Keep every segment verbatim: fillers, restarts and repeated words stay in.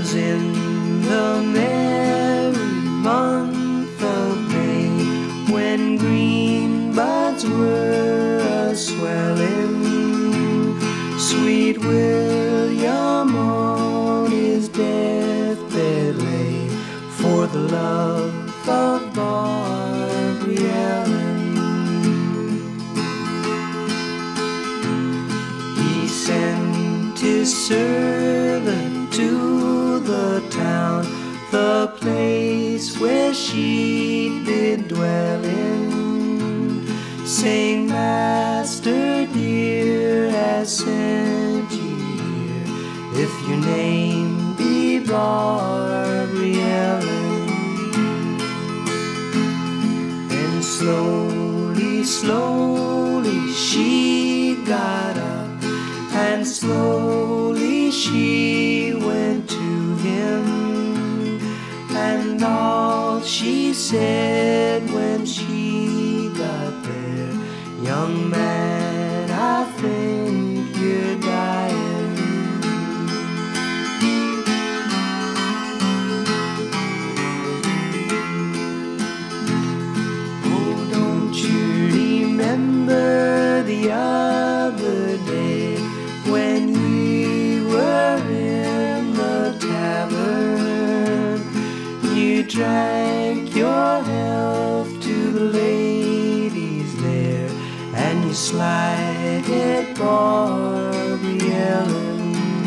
'Twas in the merry month of May, when green buds were a-swelling, sweet William on his deathbed lay, for the love of Barbary Ellen. He sent his servant to the town, the place where she did dwell in, saying, Master dear has sent you here, if your name be Barbary Ellen. And slowly, slowly she got up, and slowly she went to him, and all she said when she got there, young man, I think you're dying. Oh, don't you remember the other day when we were in the tavern? You drank your health to the ladies there, and you slighted Barbary Ellen.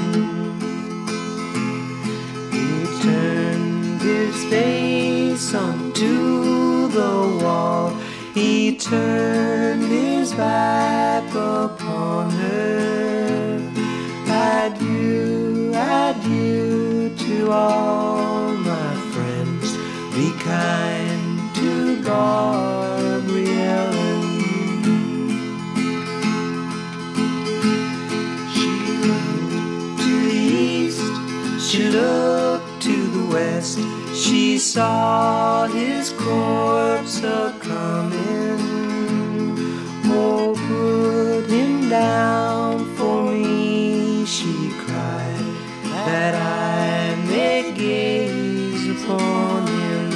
He turned his face onto the wall, he turned his back upon her. Adieu, adieu to all my friends, be kind to Barbary Ellen. She looked to the east, she looked to the west, she saw his corpse a-comin'. Oh, put him down for me, she cried, that I may gaze upon him.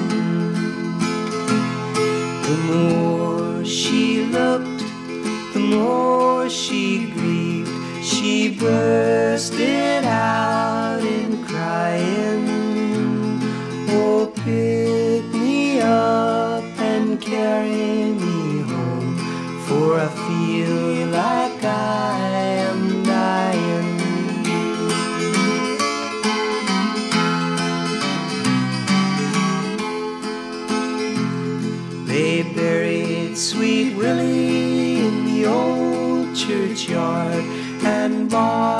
The more she looked, the more she grieved, she bursted out in crying. Oh, pick me up and carry me home, for I feel like I am dying. They buried sweet Willie in the old churchyard, and Bob